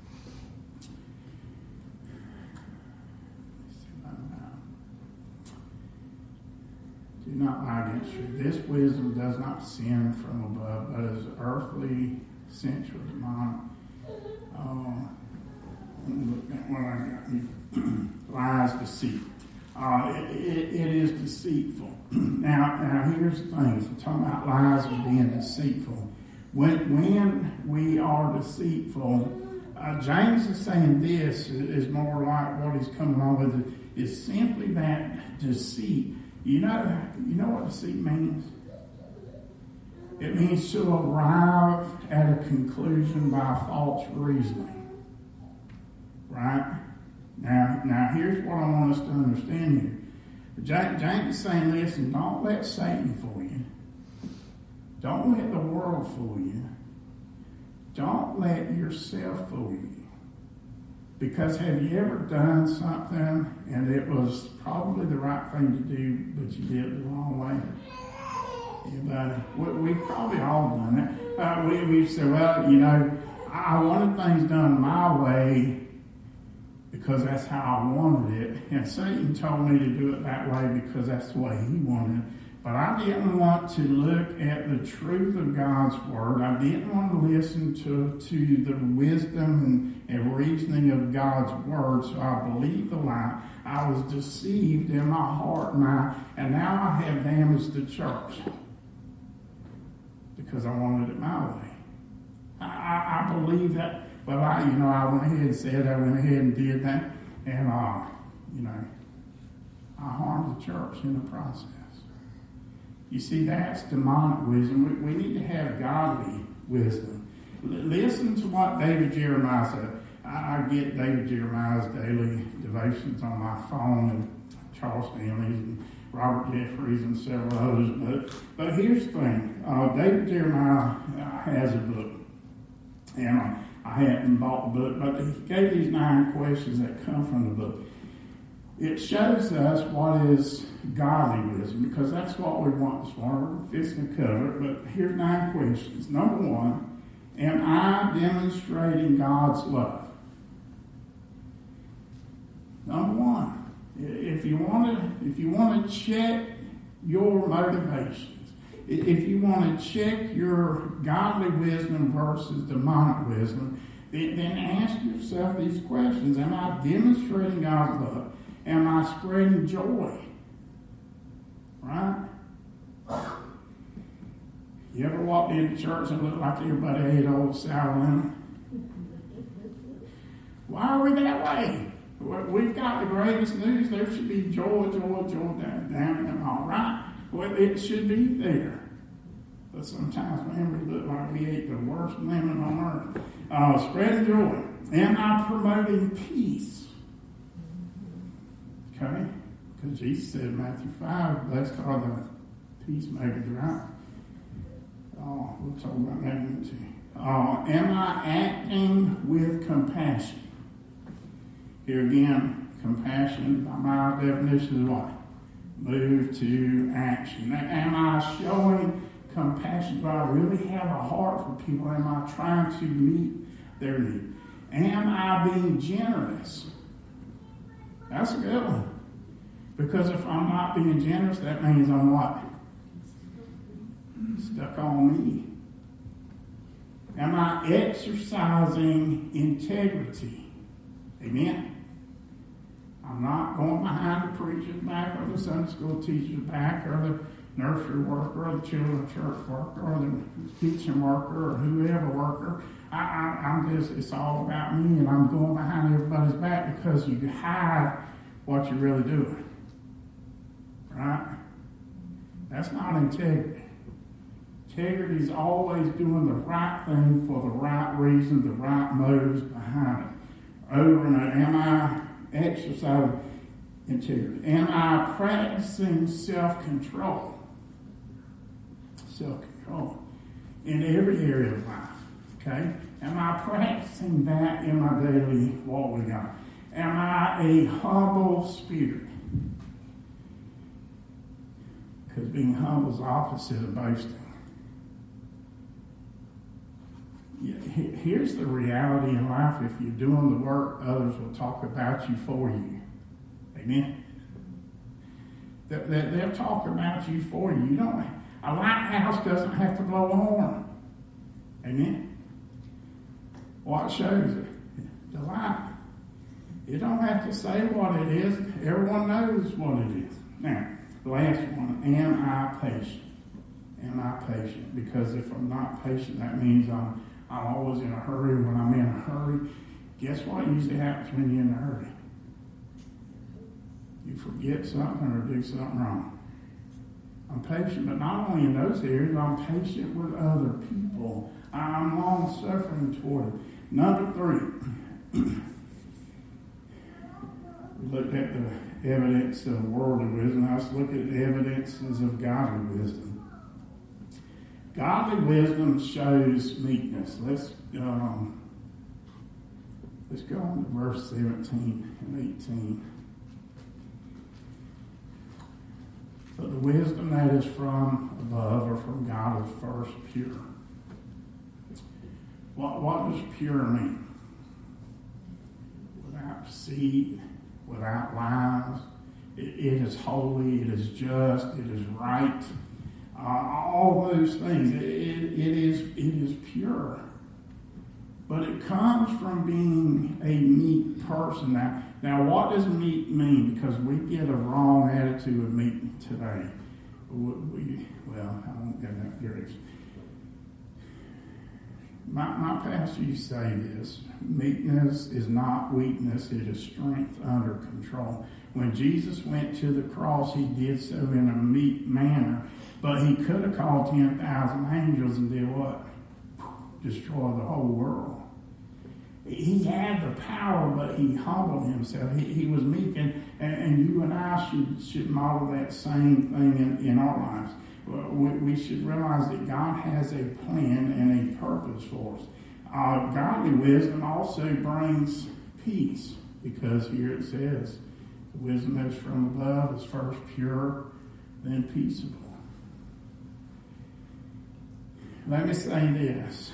do not lie against truth. This wisdom does not sin from above, but is earthly, sensual, demonic. Oh, look at what I got here. Lies, deceit. Uh, it, it, it is deceitful. Now, now here's the thing. We're talking about lies and being deceitful. When, when we are deceitful, uh, James is saying this is more like what he's coming on with, is simply that deceit. You know, you know what deceit means? It means to arrive at a conclusion by false reasoning. Right? Now, now here's what I want us to understand here. James is saying, listen, don't let Satan fool you. Don't let the world fool you. Don't let yourself fool you. Because have you ever done something and it was probably the right thing to do, but you did it the wrong way? Anybody? We, we've probably all done that. Uh, we, we say, well, you know, I wanted things done my way because that's how I wanted it. And Satan told me to do it that way because that's the way he wanted it. But I didn't want to look at the truth of God's Word. I didn't want to listen to, to the wisdom and, and reasoning of God's Word. So I believed the lie. I was deceived in my heart and mind. And now I have damaged the church because I wanted it my way. I, I, I believe that. Well, I, you know, I went ahead and said I went ahead and did that. And, uh, you know, I harmed the church in the process. You see, that's demonic wisdom. We, we need to have godly wisdom. L- listen to what David Jeremiah said. I, I get David Jeremiah's daily devotions on my phone, and Charles Stanley's and Robert Jeffries and several others. But, but here's the thing. Uh, David Jeremiah uh, has a book. And uh, I hadn't bought the book, but he gave these nine questions that come from the book. It shows us what is godly wisdom, because that's what we want this morning. We're fixing to cover it, but here's nine questions. Number one, am I demonstrating God's love? Number one, if you want to, if you want to check your motivations, if you want to check your godly wisdom versus demonic wisdom, then, then ask yourself these questions. Am I demonstrating God's love? Am I spreading joy? Right? You ever walked into church and looked like everybody ate old sour lemon? Why are we that way? We've got the greatest news. There should be joy, joy, joy down, down in them all, right? Well, it should be there. But sometimes, man, we look like we ate the worst lemon on earth. Uh, spreading joy. Am I promoting peace? Okay? Because Jesus said in Matthew five, blessed are the peacemakers, right? Oh, we'll talk about that in a minute too. Uh, am I acting with compassion? Here again, compassion, by my definition, is what? Move to action. Now, am I showing compassion? Do I really have a heart for people? Am I trying to meet their need? Am I being generous? That's a good one. Because if I'm not being generous, that means I'm what? Stuck on me. Am I exercising integrity? Amen? I'm not going behind the preacher's back or the Sunday school teacher's back or the nursery worker or the children's church worker or the kitchen worker or whoever worker. I, I, I'm just, it's all about me, and I'm going behind everybody's back because you hide what you're really doing. Right? That's not integrity. Integrity is always doing the right thing for the right reason, the right motives behind it. Over and over. Am I exercising integrity? Am I practicing self-control? Self-control in every area of life. Okay? Am I practicing that in my daily walk with God? Am I a humble spirit? Because being humble is the opposite of boasting. Here's the reality in life. If you're doing the work, others will talk about you for you. Amen? They'll talk about you for you. You don't. A lighthouse doesn't have to blow a horn. Amen? What shows it? The light. You don't have to say what it is. Everyone knows what it is. Now, the last one, am I patient? Am I patient? Because if I'm not patient, that means I'm I'm always in a hurry. When I'm in a hurry, guess what usually happens when you're in a hurry? You forget something or do something wrong. I'm patient, but not only in those areas, I'm patient with other people. I'm long-suffering toward it. Number three, we looked at the evidence of worldly wisdom. Let's look at the evidences of godly wisdom. Godly wisdom shows meekness. Let's um, let's go on to verse seventeen and eighteen. But the wisdom that is from above or from God is first pure. What, what does pure mean? Without deceit, without lies. It, it is holy, it is just, it is right. Uh, all those things. It, it, it is it is pure. But it comes from being a meek person. Now, now what does meek mean? Because we get a wrong attitude of meek today. We, we, well, I won't get that direction. My, my pastor used to say this: meekness is not weakness, it is strength under control. When Jesus went to the cross, he did so in a meek manner, but he could have called ten thousand angels and did what? Destroy the whole world. He had the power, but he humbled himself. He, he was meek, and, and you and I should, should model that same thing in, in our lives. We, we should realize that God has a plan and a purpose for us. Uh, godly wisdom also brings peace, because here it says, the wisdom that is from above is first pure, then peaceable. Let me say this.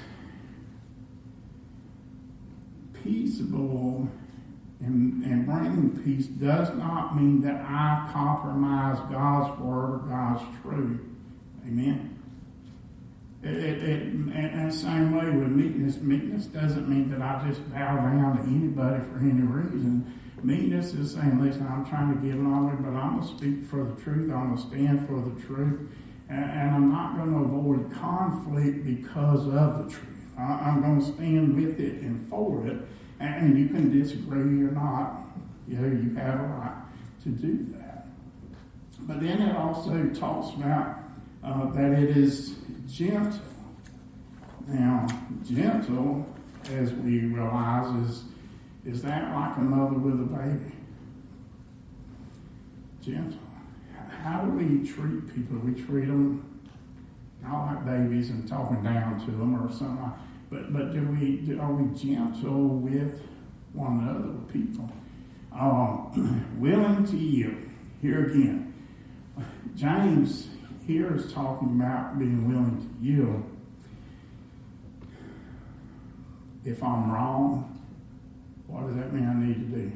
Peaceable and, and bringing peace does not mean that I compromise God's word or God's truth. Amen. It, it, it, and the same way with meekness, meekness doesn't mean that I just bow down to anybody for any reason. Meekness is saying, listen, I'm trying to get along, but I'm going to speak for the truth. I'm going to stand for the truth. And, and I'm not going to avoid conflict because of the truth. I, I'm going to stand with it and for it. And, and you can disagree or not. You know, you have a right to do that. But then it also talks about uh, that it is gentle. Now, gentle, as we realize, is Is that like a mother with a baby? Gentle. How do we treat people? We treat them not like babies and talking down to them or something like, but but do we do, are we gentle with one another, with people? Um, willing to yield. Here again, James here is talking about being willing to yield. If I'm wrong, what does that mean I need to do?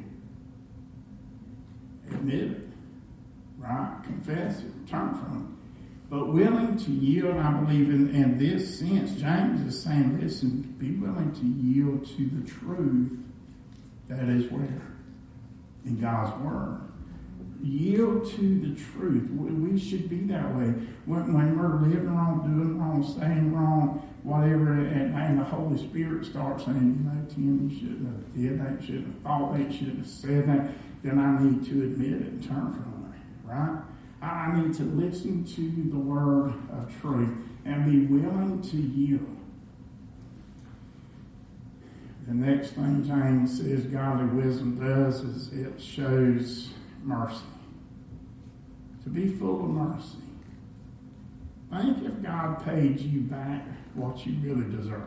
Admit it, right? Confess it, turn from it. But willing to yield, I believe in, in this sense, James is saying, listen, be willing to yield to the truth that is where? In God's Word. Yield to the truth. We should be that way. When, when we're living wrong, doing wrong, saying wrong, whatever, and, and the Holy Spirit starts saying, you know, Tim, you shouldn't have did that, shouldn't have thought that, shouldn't have said that, then I need to admit it and turn from it, right? I need to listen to the word of truth and be willing to yield. The next thing James says godly wisdom does is it shows mercy. To be full of mercy. Think if God paid you back what you really deserve.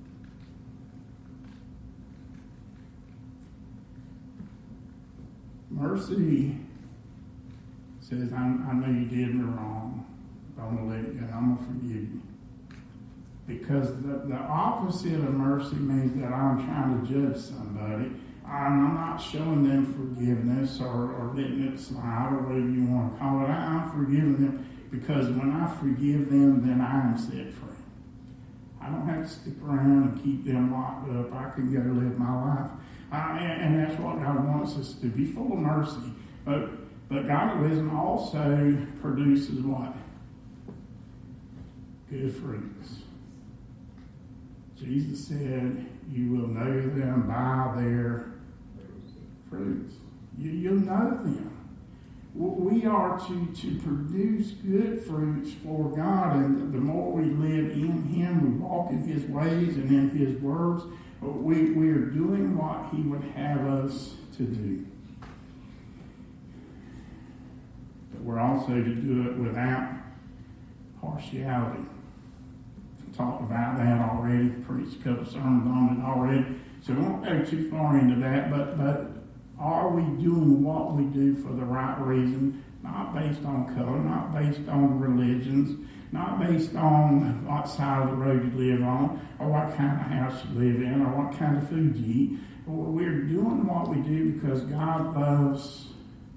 Mercy says, I, I know you did me wrong, but I'm going to let it go. I'm going to forgive you. Because the, the opposite of mercy means that I'm trying to judge somebody. I'm not showing them forgiveness or, or letting it slide or whatever you want to call it. I'm forgiving them because when I forgive them, then I am set free. I don't have to stick around and keep them locked up. I can go live my life. I, and that's what God wants us to be, full of mercy. But, but godly wisdom also produces what? Good fruits. Jesus said, you will know them by their fruits. You, you'll know them. We are to, to produce good fruits for God, and the more we live in Him, we walk in His ways and in His words, we, we are doing what He would have us to do. But we're also to do it without partiality. talked about that already, preached a couple sermons on it already. So we won't go too far into that, but, but are we doing what we do for the right reason? Not based on color, not based on religions, not based on what side of the road you live on, or what kind of house you live in, or what kind of food you eat. We're doing what we do because God loves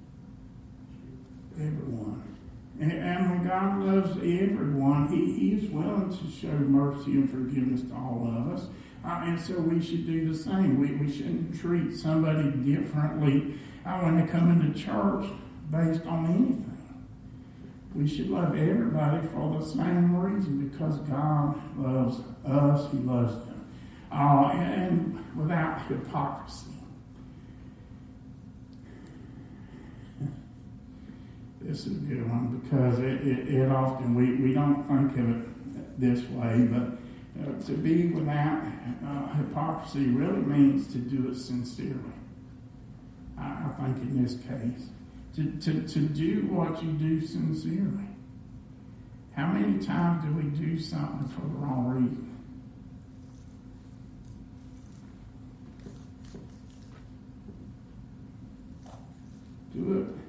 everyone. And when God loves everyone, He, he is willing to show mercy and forgiveness to all of us. Uh, and so we should do the same. We, we shouldn't treat somebody differently uh, when they come into church based on anything. We should love everybody for the same reason, because God loves us, He loves them. Uh, and, and without hypocrisy. This is a good one, because it, it, it often, we, we don't think of it this way, but uh, to be without uh, hypocrisy really means to do it sincerely. I, I think in this case. To, to, to do what you do sincerely. How many times do we do something for the wrong reason? Do it.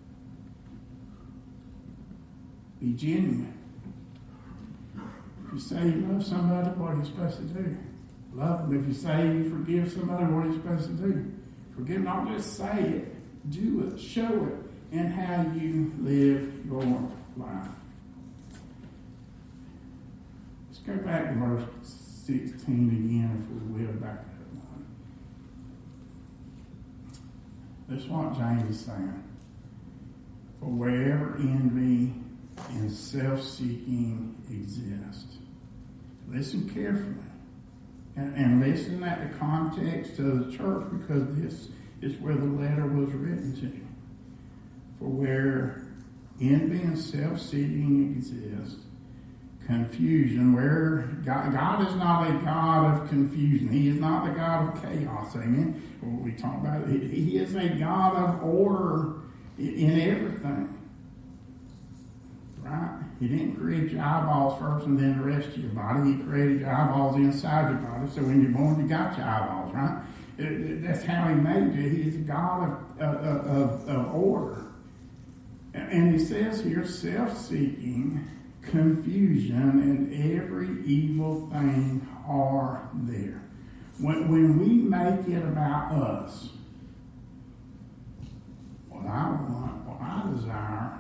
Be genuine. If you say you love somebody, what are you supposed to do? Love them. If you say you forgive somebody, what are you supposed to do? Forgive, not just say it. Do it, show it in how you live your life. Let's go back to verse sixteen again, if we will, back up one. That's what James is saying. For wherever envy and self-seeking exist, listen carefully. And, and listen at the context of the church, because this is where the letter was written to. For where envy and self-seeking exist, confusion, where God, God is not a God of confusion. He is not the God of chaos. Amen. What we talk about, he, he is a God of order in everything. Right? He didn't create your eyeballs first and then the rest of your body. He created your eyeballs inside your body. So when you're born, you got your eyeballs, right? It, it, that's how He made you. He is a God of, of, of, of order. And He says here, self-seeking, confusion, and every evil thing are there. When, when we make it about us, what I want, what I desire,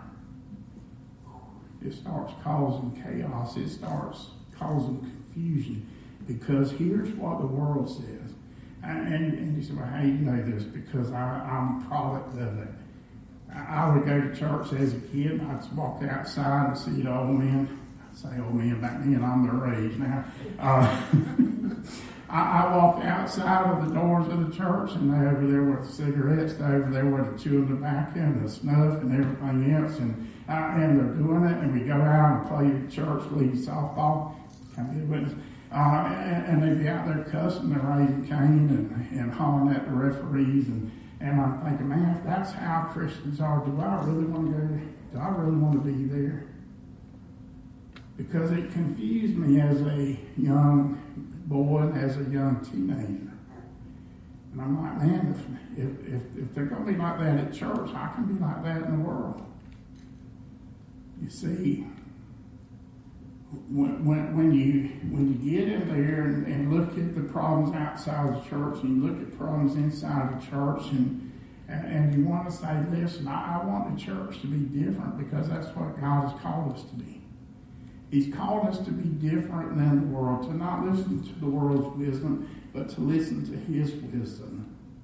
it starts causing chaos. It starts causing confusion. Because here's what the world says. And, and you say, well, how do you know this? Because I, I'm a product of it. I would go to church as a kid, and I'd walk outside and see the old men. I'd say old men back then, I'm their age now. Uh, I, I walked outside of the doors of the church, and they're over there with the cigarettes, they're over there with the chewing tobacco and the snuff and everything else, and uh, and they're doing it, and we go out and play church league softball. Can I be a witness? Uh, and, and they'd be out there cussing and raising Cain and, and hollering at the referees, and, and I'm thinking, man, if that's how Christians are, do I really want to go, do I really want to be there? Because it confused me as a young boy and as a young teenager. And I'm like, man, if, if, if, if they're going to be like that at church, I can be like that in the world. You see, When, when, when you when you get in there and, and look at the problems outside the church, and you look at problems inside the church, and and, and you want to say, listen, I, I want the church to be different, because that's what God has called us to be. He's called us to be different than the world, to not listen to the world's wisdom, but to listen to His wisdom.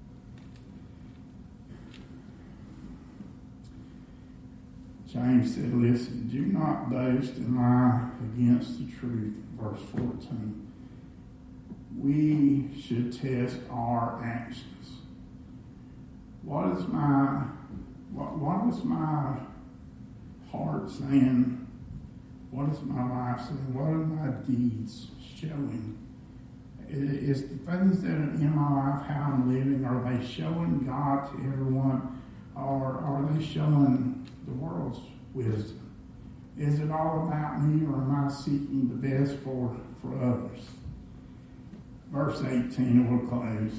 James said, listen, do not boast and lie against the truth. Verse fourteen. We should test our actions. What is my, what, what is my heart saying? What is my life saying? What are my deeds showing? Is the things that are in my life, how I'm living, are they showing God to everyone? Or are they showing the world's wisdom? Is it all about me, or am I seeking the best for, for others? Verse eighteen, and we'll close.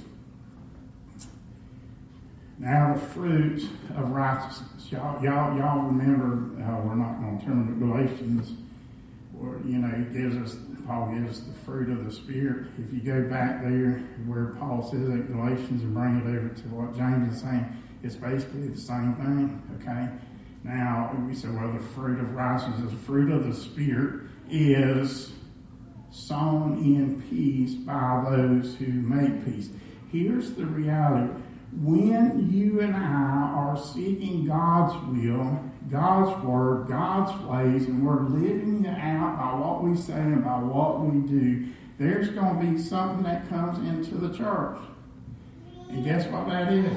Now the fruit of righteousness. Y'all, y'all, y'all remember, uh, we're not going to turn to Galatians, where, you know, he gives us, Paul gives us the fruit of the Spirit. If you go back there where Paul says at Galatians and bring it over to what James is saying, it's basically the same thing, okay? Now, we say, well, the fruit of righteousness, the fruit of the Spirit is sown in peace by those who make peace. Here's the reality. When you and I are seeking God's will, God's word, God's ways, and we're living it out by what we say and by what we do, there's going to be something that comes into the church. And guess what that is?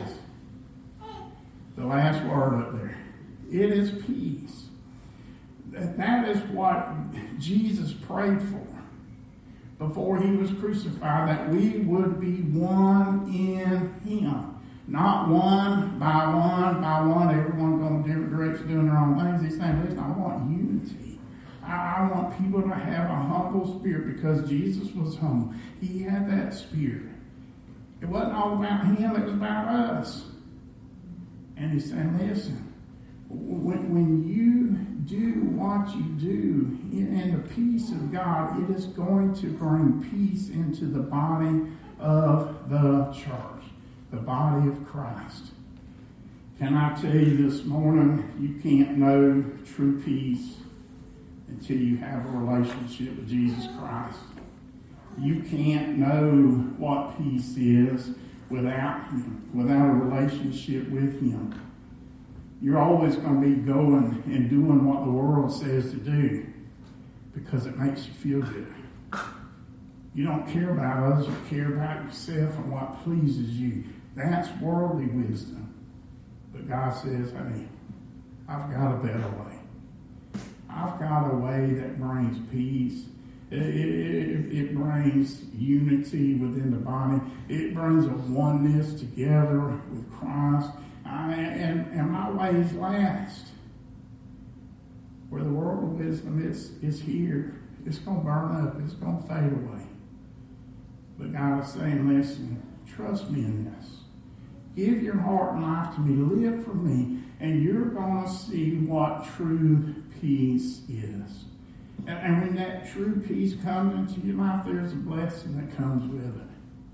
The last word up there. It is peace. That is what Jesus prayed for before he was crucified, that we would be one in him. Not one by one by one, everyone going different directions doing their own things. He's saying, listen, I want unity. I, I want people to have a humble spirit, because Jesus was humble. He had that spirit. It wasn't all about him, it was about us. And he's saying, listen, when, when you do what you do in, in the peace of God, it is going to bring peace into the body of the church, the body of Christ. Can I tell you this morning, you can't know true peace until you have a relationship with Jesus Christ. You can't know what peace is without him, without a relationship with him. You're always going to be going and doing what the world says to do because it makes you feel good. You don't care about others, you care about yourself and what pleases you. That's worldly wisdom. But God says, hey, I've got a better way. I've got a way that brings peace. It, it, it brings unity within the body. It brings a oneness together with Christ. I, and, and my ways last. Where the world of wisdom is, is here. It's going to burn up. It's going to fade away. But God is saying, listen, trust me in this. Give your heart and life to me. Live for me. And you're going to see what true peace is. And, and when that true peace comes into your life, there's a blessing that comes with it.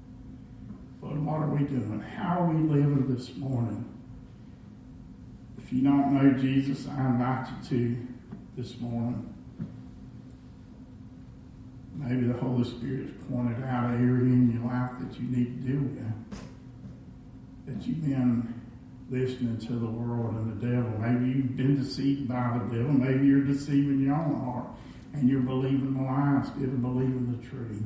But what are we doing? How are we living this morning? If you don't know Jesus, I invite you to this morning. Maybe the Holy Spirit's pointed out an area in your life that you need to deal with. That you've been listening to the world and the devil. Maybe you've been deceived by the devil. Maybe you're deceiving your own heart. And you're believing the lies instead of believing the truth.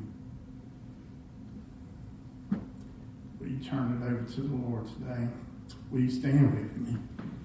Will you turn it over to the Lord today? Will you stand with me?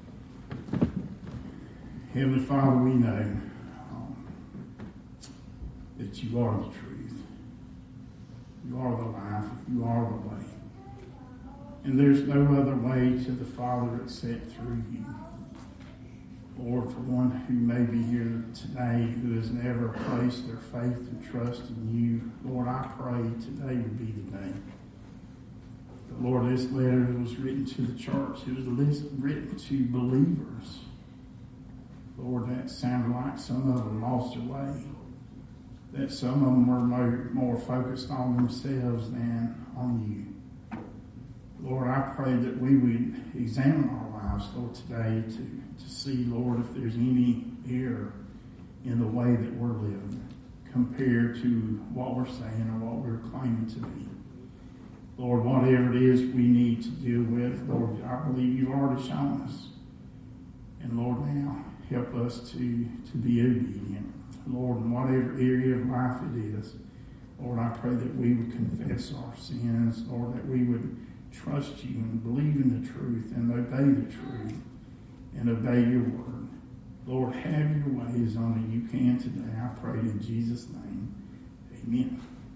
Heavenly Father, we know um, that you are the truth. You are the life. You are the way. And there's no other way to the Father except through you. Lord, for one who may be here today who has never placed their faith and trust in you, Lord, I pray today would be the day. But Lord, this letter was written to the church. It was written to believers. Lord, that sounded like some of them lost their way. That some of them were more, more focused on themselves than on you. Lord, I pray that we would examine our lives, Lord, today to, to see, Lord, if there's any error in the way that we're living compared to what we're saying or what we're claiming to be. Lord, whatever it is we need to deal with, Lord, I believe you've already shown us. And Lord, now help us to, to be obedient. Lord, in whatever area of life it is, Lord, I pray that we would confess our sins, Lord, that we would trust you and believe in the truth and obey the truth and obey your word. Lord, have your ways only you can today. I pray in Jesus' name. Amen.